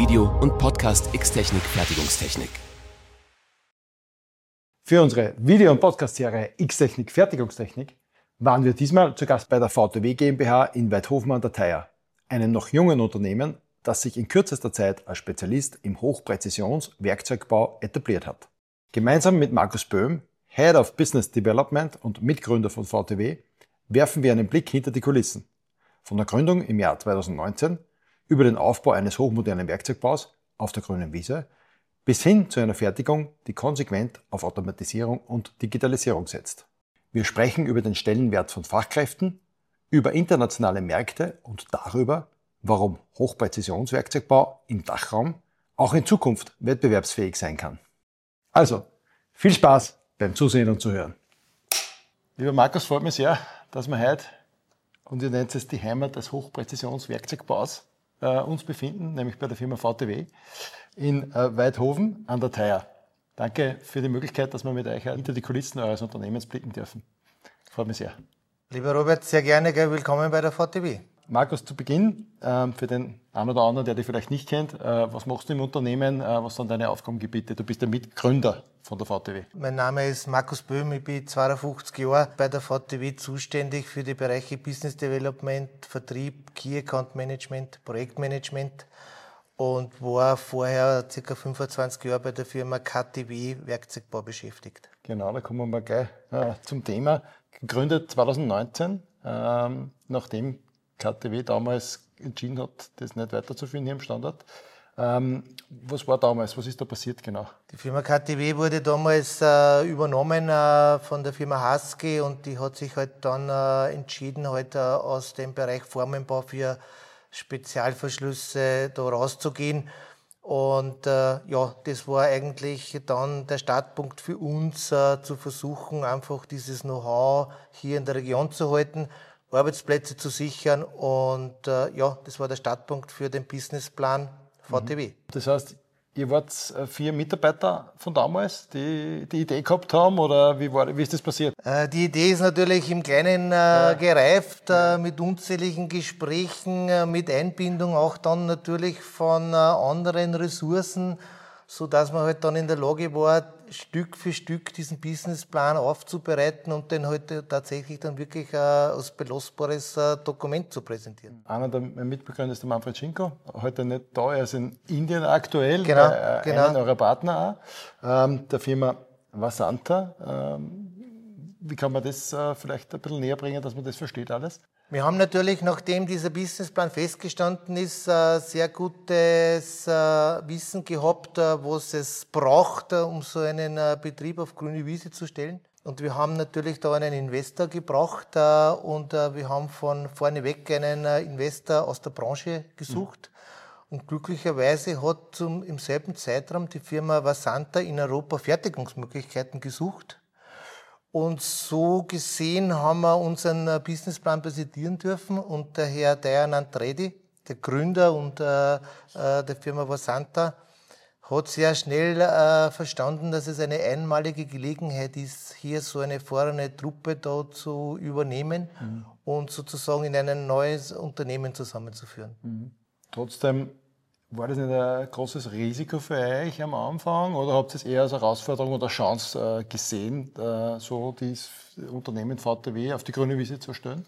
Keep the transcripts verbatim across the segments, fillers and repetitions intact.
Video- und Podcast X-Technik Fertigungstechnik. Für unsere Video- und Podcast-Serie X-Technik Fertigungstechnik waren wir diesmal zu Gast bei der V T W GmbH in Weidhofen an der Theier, einem noch jungen Unternehmen, das sich in kürzester Zeit als Spezialist im Hochpräzisions-Werkzeugbau etabliert hat. Gemeinsam mit Markus Böhm, Head of Business Development und Mitgründer von V T W, werfen wir einen Blick hinter die Kulissen. Von der Gründung im Jahr zweitausendneunzehn über den Aufbau eines hochmodernen Werkzeugbaus auf der grünen Wiese bis hin zu einer Fertigung, die konsequent auf Automatisierung und Digitalisierung setzt. Wir sprechen über den Stellenwert von Fachkräften, über internationale Märkte und darüber, warum Hochpräzisionswerkzeugbau im Dachraum auch in Zukunft wettbewerbsfähig sein kann. Also, viel Spaß beim Zusehen und Zuhören. Lieber Markus, freut mich sehr, dass wir heute, und ihr nennt es die Heimat des Hochpräzisionswerkzeugbaus, äh, uns befinden, nämlich bei der Firma V T W in äh, Weidhofen an der Theier. Danke für die Möglichkeit, dass wir mit euch hinter die Kulissen eures Unternehmens blicken dürfen. Freut mich sehr. Lieber Robert, sehr gerne, willkommen bei der V T W. Markus, zu Beginn, äh, für den einen oder anderen, der dich vielleicht nicht kennt, äh, was machst du im Unternehmen, äh, was sind deine Aufgabengebiete? Du bist der Mitgründer von der V T W. Mein Name ist Markus Böhm, ich bin zweiundfünfzig Jahre bei der V T W zuständig für die Bereiche Business Development, Vertrieb, Key Account Management, Projektmanagement und war vorher ca. fünfundzwanzig Jahre bei der Firma K T W Werkzeugbau beschäftigt. Genau, da kommen wir mal gleich äh, zum Thema. Gegründet zweitausendneunzehn, ähm, nachdem K T W damals entschieden hat, das nicht weiterzuführen hier im Standort. Ähm, was war damals? Was ist da passiert genau? Die Firma K T W wurde damals äh, übernommen äh, von der Firma Haske und die hat sich halt dann äh, entschieden, halt, äh, aus dem Bereich Formenbau für Spezialverschlüsse da rauszugehen. Und äh, ja, das war eigentlich dann der Startpunkt für uns, äh, zu versuchen, einfach dieses Know-how hier in der Region zu halten, Arbeitsplätze zu sichern und äh, ja, das war der Startpunkt für den Businessplan V T W. Das heißt, ihr wart vier Mitarbeiter von damals, die die Idee gehabt haben, oder wie, war, wie ist das passiert? Äh, die Idee ist natürlich im Kleinen äh, ja. gereift, äh, mit unzähligen Gesprächen, äh, mit Einbindung auch dann natürlich von äh, anderen Ressourcen, so dass man halt dann in der Lage war, Stück für Stück diesen Businessplan aufzubereiten und den heute halt tatsächlich dann wirklich äh, als belastbares äh, Dokument zu präsentieren. Einer der Mitbegründer ist der Manfred Schinko, heute nicht da, er ist in Indien aktuell, genau, bei äh, genau. einem eurer Partner auch, ähm, der Firma Vasanta. Ähm, wie kann man das äh, vielleicht ein bisschen näher bringen, dass man das versteht alles? Wir haben natürlich, nachdem dieser Businessplan festgestanden ist, sehr gutes Wissen gehabt, was es braucht, um so einen Betrieb auf grüne Wiese zu stellen. Und wir haben natürlich da einen Investor gebraucht und wir haben von vorneweg einen Investor aus der Branche gesucht. Mhm. Und glücklicherweise hat zum, im selben Zeitraum die Firma Vasanta in Europa Fertigungsmöglichkeiten gesucht. Und so gesehen haben wir unseren Businessplan präsentieren dürfen und der Herr Dayanand Reddy, der Gründer und äh, der Firma Vasanta, hat sehr schnell äh, verstanden, dass es eine einmalige Gelegenheit ist, hier so eine erfahrene Truppe da zu übernehmen mhm. und sozusagen in ein neues Unternehmen zusammenzuführen. Mhm. Trotzdem, war das nicht ein großes Risiko für euch am Anfang oder habt ihr es eher als Herausforderung oder Chance äh, gesehen, äh, so das Unternehmen V T W auf die grüne Wiese zu stellen?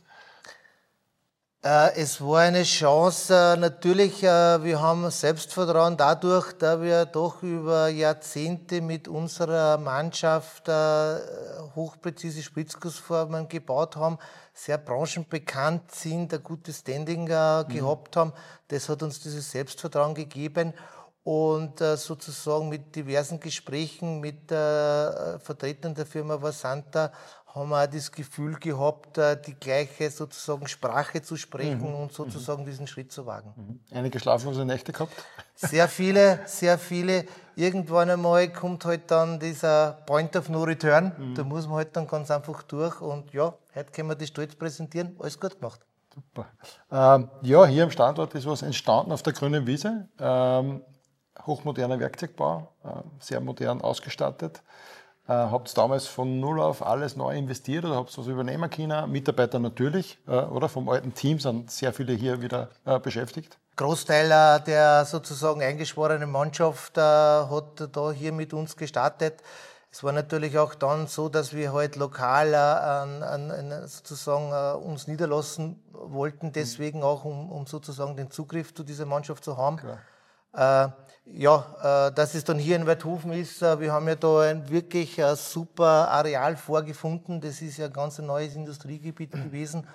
Äh, es war eine Chance. Äh, natürlich, äh, wir haben Selbstvertrauen dadurch, da wir doch über Jahrzehnte mit unserer Mannschaft äh, hochpräzise Spritzgussformen gebaut haben, sehr branchenbekannt sind, ein gutes Standing äh, mhm. gehabt haben. Das hat uns dieses Selbstvertrauen gegeben und äh, sozusagen mit diversen Gesprächen mit äh, Vertretern der Firma Vasanta haben wir auch das Gefühl gehabt, äh, die gleiche sozusagen Sprache zu sprechen mhm. und sozusagen mhm. diesen Schritt zu wagen. Mhm. Einige schlaflose Nächte gehabt? Sehr viele, sehr viele. Irgendwann einmal kommt halt dann dieser Point of No Return. Mhm. Da muss man halt dann ganz einfach durch und ja, heute können wir das stolz präsentieren. Alles gut gemacht. Super. Ähm, ja, hier am Standort ist was entstanden auf der grünen Wiese. Ähm, hochmoderner Werkzeugbau, äh, sehr modern ausgestattet. Äh, habt ihr damals von null auf alles neu investiert oder habt ihr was übernehmen können? Mitarbeiter natürlich, äh, oder? Vom alten Team sind sehr viele hier wieder äh, beschäftigt. Großteil äh, der sozusagen eingeschworenen Mannschaft äh, hat da hier mit uns gestartet. Es war natürlich auch dann so, dass wir halt lokal äh, an, an, an sozusagen äh, uns niederlassen wollten, deswegen auch, um, um sozusagen den Zugriff zu dieser Mannschaft zu haben. Äh, ja, äh, dass es dann hier in Weidhofen ist, äh, wir haben ja da ein wirklich äh, super Areal vorgefunden. Das ist ja ein ganz neues Industriegebiet gewesen.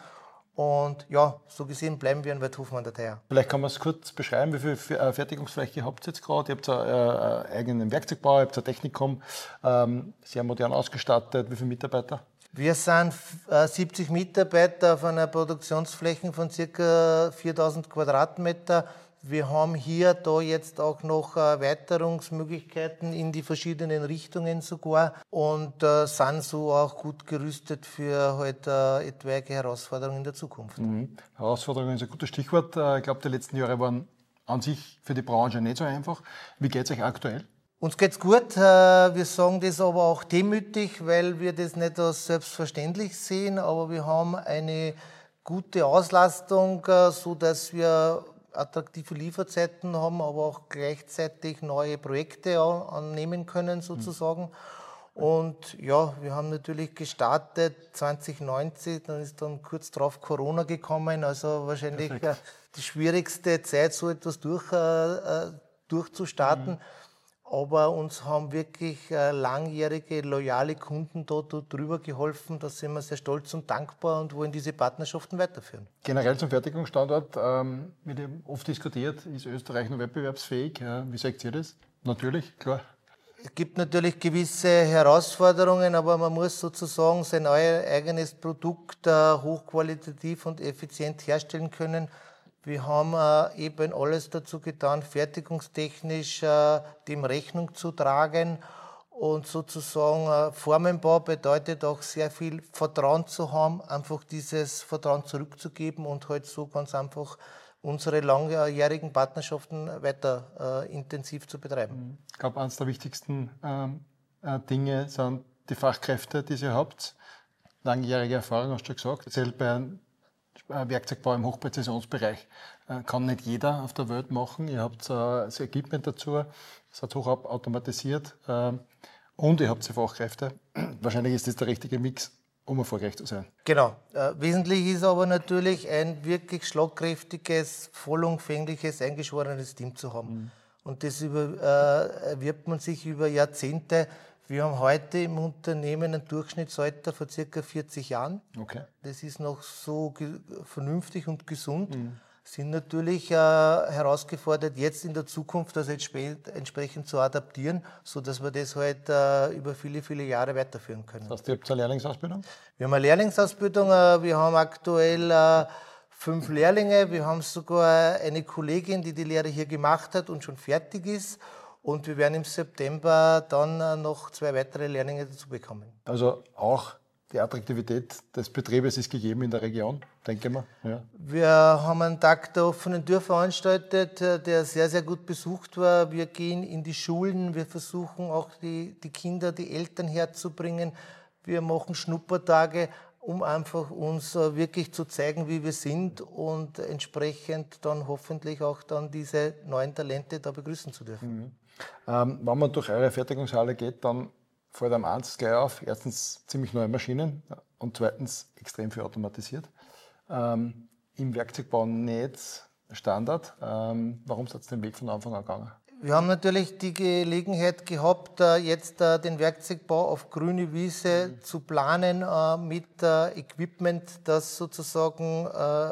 Und ja, so gesehen bleiben wir in Weidhofen an der Theier. Vielleicht kann man es kurz beschreiben, wie viel Fertigungsfläche habt ihr jetzt gerade? Ihr habt einen äh, eigenen Werkzeugbau, ihr habt ein Technikum, ähm, sehr modern ausgestattet. Wie viele Mitarbeiter? Wir sind äh, siebzig Mitarbeiter auf einer Produktionsfläche von ca. viertausend Quadratmeter. Wir haben hier da jetzt auch noch Erweiterungsmöglichkeiten in die verschiedenen Richtungen sogar und äh, sind so auch gut gerüstet für halt, äh, etwaige Herausforderungen in der Zukunft. Mhm. Herausforderungen ist ein gutes Stichwort. Ich glaube, die letzten Jahre waren an sich für die Branche nicht so einfach. Wie geht es euch aktuell? Uns geht's gut. Wir sagen das aber auch demütig, weil wir das nicht als selbstverständlich sehen. Aber wir haben eine gute Auslastung, so dass wir attraktive Lieferzeiten haben, aber auch gleichzeitig neue Projekte annehmen können sozusagen. Mhm. Und ja, wir haben natürlich gestartet zwanzig neunzehn, dann ist dann kurz darauf Corona gekommen, also wahrscheinlich Perfekt. die schwierigste Zeit, so etwas durch, äh, durchzustarten. Mhm. Aber uns haben wirklich äh, langjährige, loyale Kunden da, da drüber geholfen. Da sind wir sehr stolz und dankbar und wollen diese Partnerschaften weiterführen. Generell zum Fertigungsstandort, ähm, mit dem oft diskutiert, ist Österreich noch wettbewerbsfähig? Ja, wie sagt ihr das? Natürlich, klar. Es gibt natürlich gewisse Herausforderungen, aber man muss sozusagen sein eigenes Produkt äh, hochqualitativ und effizient herstellen können. Wir haben äh, eben alles dazu getan, fertigungstechnisch äh, dem Rechnung zu tragen. Und sozusagen äh, Formenbau bedeutet auch sehr viel Vertrauen zu haben, einfach dieses Vertrauen zurückzugeben und halt so ganz einfach unsere langjährigen Partnerschaften weiter äh, intensiv zu betreiben. Ich glaube, eines der wichtigsten ähm, äh, Dinge sind die Fachkräfte, die ihr habt. Langjährige Erfahrung, hast du schon gesagt. Selbst bei einem Werkzeugbau im Hochpräzisionsbereich äh, kann nicht jeder auf der Welt machen. Ihr habt äh, das Equipment dazu, seid hoch automatisiert äh, und ihr habt die Fachkräfte. Wahrscheinlich ist das der richtige Mix, um erfolgreich zu sein. Genau. Äh, wesentlich ist aber natürlich ein wirklich schlagkräftiges, vollumfängliches, eingeschworenes Team zu haben. Mhm. Und das über, äh, erwirbt man sich über Jahrzehnte. Wir haben heute im Unternehmen ein Durchschnittsalter von ca. vierzig Jahren. Okay. Das ist noch so vernünftig und gesund. Mhm. Sind natürlich äh, herausgefordert, jetzt in der Zukunft das entsprechend zu adaptieren, sodass wir das halt äh, über viele, viele Jahre weiterführen können. Das heißt, ihr habt eine Lehrlingsausbildung? Wir haben eine Lehrlingsausbildung. Äh, wir haben aktuell äh, fünf Lehrlinge. Wir haben sogar eine Kollegin, die die Lehre hier gemacht hat und schon fertig ist. Und wir werden im September dann noch zwei weitere Lehrlinge dazu bekommen. Also auch die Attraktivität des Betriebes ist gegeben in der Region, denke ich mal. Ja. Wir haben einen Tag der offenen Tür veranstaltet, der sehr, sehr gut besucht war. Wir gehen in die Schulen, wir versuchen auch die, die Kinder, die Eltern herzubringen. Wir machen Schnuppertage, um einfach uns wirklich zu zeigen, wie wir sind und entsprechend dann hoffentlich auch dann diese neuen Talente da begrüßen zu dürfen. Mhm. Ähm, wenn man durch eure Fertigungshalle geht, dann fällt einem eins gleich auf. Erstens ziemlich neue Maschinen und zweitens extrem viel automatisiert. Ähm, Im Werkzeugbau nicht Standard. Ähm, warum seid ihr den Weg von Anfang an gegangen? Wir haben natürlich die Gelegenheit gehabt, jetzt den Werkzeugbau auf grüne Wiese mhm. zu planen mit Equipment, das sozusagen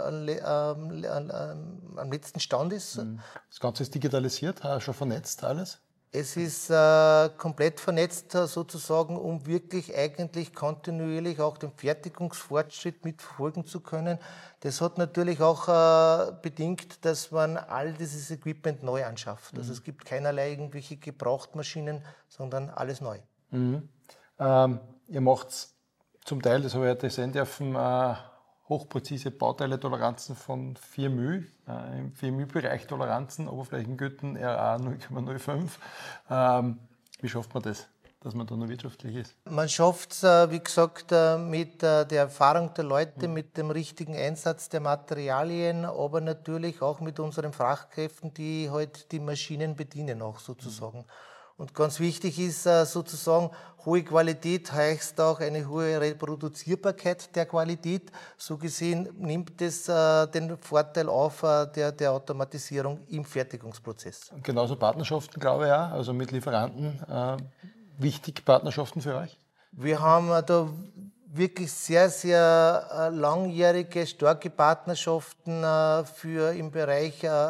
am letzten Stand ist. Das Ganze ist digitalisiert, schon vernetzt alles? Es ist äh, komplett vernetzt sozusagen, um wirklich eigentlich kontinuierlich auch den Fertigungsfortschritt mitverfolgen zu können. Das hat natürlich auch äh, bedingt, dass man all dieses Equipment neu anschafft. Mhm. Also es gibt keinerlei irgendwelche Gebrauchtmaschinen, sondern alles neu. Mhm. Ähm, ihr macht zum Teil, das habe ich heute sehen dürfen, äh, hochpräzise Bauteile-Toleranzen von vier μ, äh, im vier μ-Bereich Toleranzen, Oberflächengüten R A null Komma null fünf. Ähm, wie schafft man das? dass man da noch wirtschaftlich ist? Man schafft es, äh, wie gesagt, äh, mit äh, der Erfahrung der Leute, mhm. mit dem richtigen Einsatz der Materialien, aber natürlich auch mit unseren Fachkräften, die halt die Maschinen bedienen auch sozusagen. Mhm. Und ganz wichtig ist äh, sozusagen, hohe Qualität heißt auch eine hohe Reproduzierbarkeit der Qualität. So gesehen nimmt es äh, den Vorteil auf äh, der, der Automatisierung im Fertigungsprozess. Und genauso Partnerschaften, glaube ich, auch, also mit Lieferanten. Äh, wichtig Partnerschaften für euch? Wir haben äh, da wirklich sehr, sehr äh, langjährige, starke Partnerschaften äh, für im Bereich äh,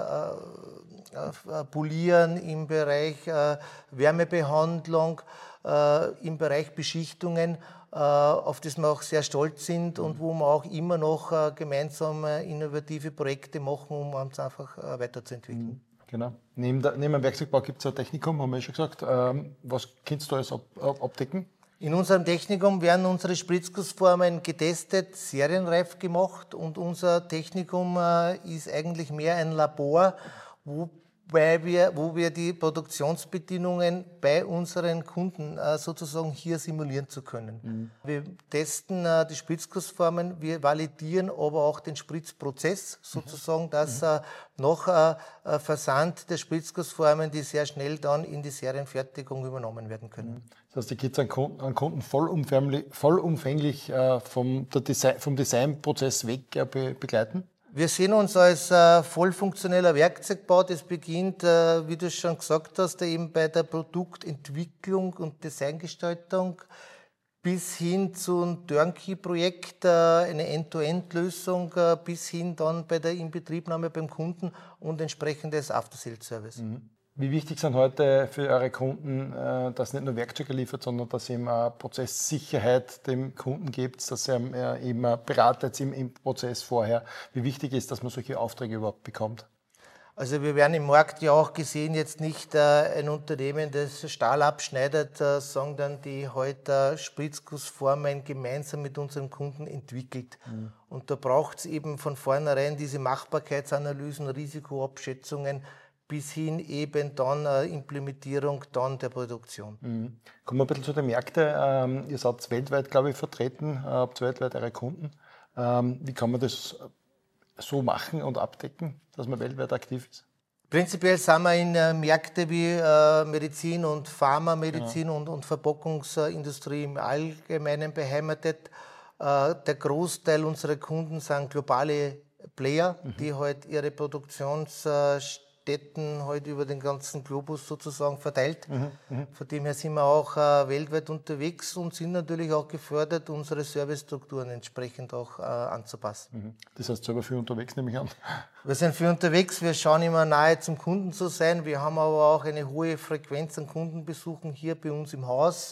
äh, Polieren, im Bereich äh, Wärmebehandlung, äh, im Bereich Beschichtungen, äh, auf das wir auch sehr stolz sind mhm. und wo wir auch immer noch äh, gemeinsam äh, innovative Projekte machen, um uns einfach äh, weiterzuentwickeln. Mhm. Genau. Neben, der, neben dem Werkzeugbau gibt es ein Technikum, haben wir schon gesagt. Ähm, was kannst du alles ab, ab, abdecken? In unserem Technikum werden unsere Spritzgussformen getestet, serienreif gemacht und unser Technikum äh, ist eigentlich mehr ein Labor, wobei wir, wo wir die Produktionsbedingungen bei unseren Kunden äh, sozusagen hier simulieren zu können. Mhm. Wir testen äh, die Spritzgussformen, wir validieren aber auch den Spritzprozess sozusagen, dass äh, nach äh, Versand der Spritzgussformen, die sehr schnell dann in die Serienfertigung übernommen werden können. Mhm. Das heißt, die geht es an Kunden, an Kunden vollumfänglich, vollumfänglich äh, vom, der Design, vom Designprozess weg äh, be, begleiten? Wir sehen uns als äh, voll funktioneller Werkzeugbau. Das beginnt, äh, wie du schon gesagt hast, eben bei der Produktentwicklung und Designgestaltung bis hin zu einem Turnkey-Projekt, äh, eine End-to-End-Lösung, äh, bis hin dann bei der Inbetriebnahme beim Kunden und entsprechendes After-Sales-Service. Mhm. Wie wichtig sind heute für eure Kunden, dass nicht nur Werkzeuge liefert, sondern dass ihr ihm Prozesssicherheit dem Kunden gibt, dass ihr eben beratet im, im Prozess vorher? Wie wichtig ist, dass man solche Aufträge überhaupt bekommt? Also wir werden im Markt ja auch gesehen, jetzt nicht äh, ein Unternehmen, das Stahl abschneidet, äh, sondern die heute Spritzgussformen gemeinsam mit unseren Kunden entwickelt. Mhm. Und da braucht es eben von vornherein diese Machbarkeitsanalysen, Risikoabschätzungen, bis hin eben dann äh, Implementierung dann der Produktion. Mhm. Kommen wir ein bisschen zu den Märkten. Ähm, ihr seid weltweit, glaube ich, vertreten, äh, habt weltweit eure Kunden. Ähm, wie kann man das so machen und abdecken, dass man weltweit aktiv ist? Prinzipiell sind wir in äh, Märkte wie äh, Medizin und Pharmamedizin ja. und, und Verpackungsindustrie im Allgemeinen beheimatet. Äh, der Großteil unserer Kunden sind globale Player, mhm. die halt ihre Produktionsstätten halt über den ganzen Globus sozusagen verteilt. Mhm, mh. Von dem her sind wir auch äh, weltweit unterwegs und sind natürlich auch gefordert, unsere Servicestrukturen entsprechend auch äh, anzupassen. Mhm. Das heißt, selber viel unterwegs, nehme ich an? Wir sind viel unterwegs, wir schauen immer nahe zum Kunden zu sein. Wir haben aber auch eine hohe Frequenz an Kundenbesuchen hier bei uns im Haus,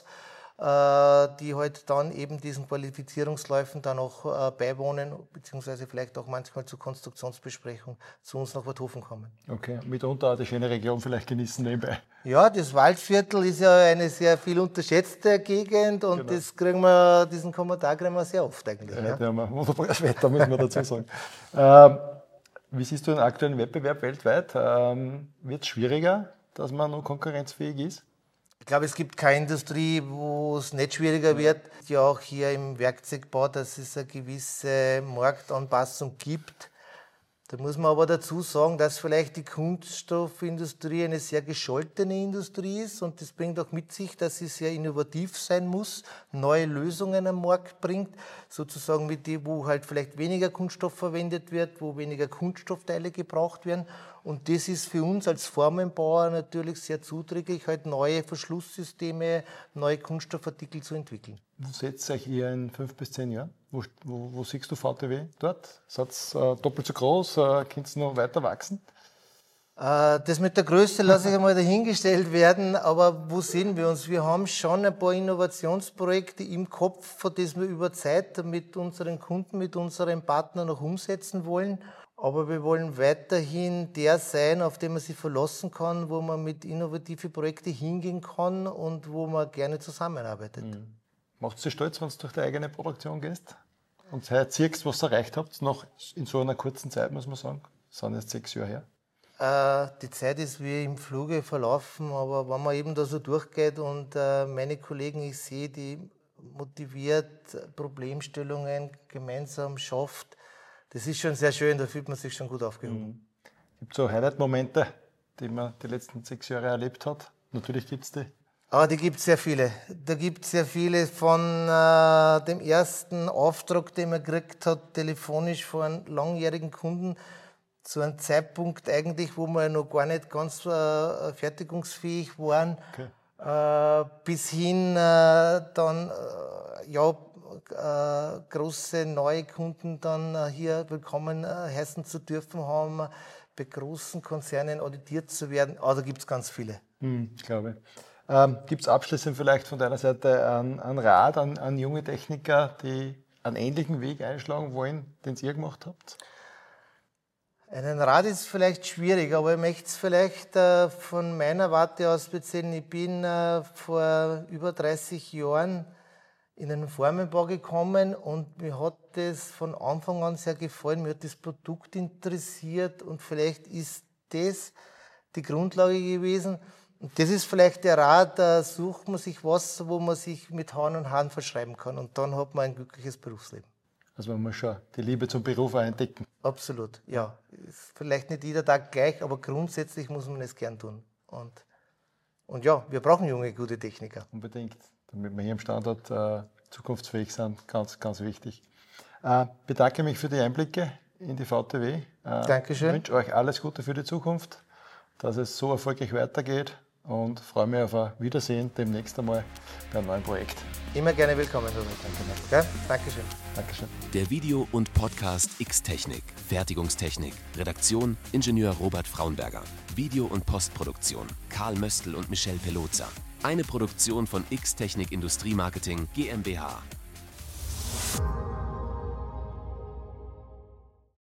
die halt dann eben diesen Qualifizierungsläufen dann auch äh, beiwohnen, beziehungsweise vielleicht auch manchmal zur Konstruktionsbesprechung zu uns nach Werthofen kommen. Okay, mitunter auch die schöne Region vielleicht genießen nebenbei. Ja, das Waldviertel ist ja eine sehr viel unterschätzte Gegend und genau. das kriegen wir, diesen Kommentar kriegen wir sehr oft eigentlich. Ja, ja. Ja, wir wunderbares Wetter, müssen wir dazu sagen. ähm, wie siehst du den aktuellen Wettbewerb weltweit? Ähm, wird es schwieriger, dass man noch konkurrenzfähig ist? Ich glaube, es gibt keine Industrie, wo es nicht schwieriger wird. Ja, auch hier im Werkzeugbau, dass es eine gewisse Marktanpassung gibt. Da muss man aber dazu sagen, dass vielleicht die Kunststoffindustrie eine sehr gescholtene Industrie ist und das bringt auch mit sich, dass sie sehr innovativ sein muss, neue Lösungen am Markt bringt, sozusagen mit die, wo halt vielleicht weniger Kunststoff verwendet wird, wo weniger Kunststoffteile gebraucht werden. Und das ist für uns als Formenbauer natürlich sehr zuträglich, halt neue Verschlusssysteme, neue Kunststoffartikel zu entwickeln. Wo setzt ihr euch hier in fünf bis zehn Jahren? Wo, wo, wo siehst du V T W dort? Seid ihr äh, doppelt so groß? Äh, Könnt ihr noch weiter wachsen? Äh, das mit der Größe lasse ich einmal dahingestellt werden, aber wo sehen wir uns? Wir haben schon ein paar Innovationsprojekte im Kopf, von denen wir über Zeit mit unseren Kunden, mit unseren Partnern noch umsetzen wollen. Aber wir wollen weiterhin der sein, auf den man sich verlassen kann, wo man mit innovativen Projekten hingehen kann und wo man gerne zusammenarbeitet. Mhm. Macht es dich stolz, wenn du durch die eigene Produktion gehst und siehst, was ihr erreicht habt, noch in so einer kurzen Zeit, muss man sagen? Das sind jetzt sechs Jahre her. Äh, die Zeit ist wie im Fluge verlaufen, aber wenn man eben da so durchgeht und äh, meine Kollegen, ich sehe, die motiviert Problemstellungen gemeinsam schafft, das ist schon sehr schön, da fühlt man sich schon gut aufgehoben. Mhm. Gibt es so Highlight-Momente, die man die letzten sechs Jahre erlebt hat? Natürlich gibt es die. Aber die gibt es sehr viele. Da gibt es sehr viele von äh, dem ersten Auftrag, den man gekriegt hat, telefonisch von einem langjährigen Kunden, zu einem Zeitpunkt eigentlich, wo wir noch gar nicht ganz äh, fertigungsfähig waren, Okay. äh, bis hin äh, dann äh, ja, äh, große neue Kunden dann äh, hier willkommen äh, heißen zu dürfen haben, bei großen Konzernen auditiert zu werden. Aber da gibt es ganz viele. Hm, ich glaube. Ähm, gibt es abschließend vielleicht von deiner Seite einen, einen Rat an, an junge Techniker, die einen ähnlichen Weg einschlagen wollen, den ihr gemacht habt? Einen Rat ist vielleicht schwierig, aber ich möchte es vielleicht äh, von meiner Warte aus erzählen. Ich bin äh, vor über dreißig Jahren in einen Formenbau gekommen und mir hat das von Anfang an sehr gefallen. Mir hat das Produkt interessiert und vielleicht ist das die Grundlage gewesen. Und das ist vielleicht der Rat, da sucht man sich was, wo man sich mit Haaren und Haaren verschreiben kann und dann hat man ein glückliches Berufsleben. Also man muss schon die Liebe zum Beruf auch entdecken. Absolut, ja. Ist vielleicht nicht jeder Tag gleich, aber grundsätzlich muss man es gern tun. Und, und ja, wir brauchen junge, gute Techniker. Unbedingt, damit wir hier im Standort äh, zukunftsfähig sind, ganz, ganz wichtig. Äh, bedanke mich für die Einblicke in die V T W. Äh, Dankeschön. Ich wünsche euch alles Gute für die Zukunft, dass es so erfolgreich weitergeht und freue mich auf ein Wiedersehen demnächst einmal bei einem neuen Projekt. Immer gerne willkommen, Robert. Danke. Dankeschön. Dankeschön. Der Video- und Podcast X-Technik, Fertigungstechnik, Redaktion Ingenieur Robert Fraunberger, Video- und Postproduktion Karl Möstl und Michelle Pelozza. Eine Produktion von X-Technik Industriemarketing GmbH.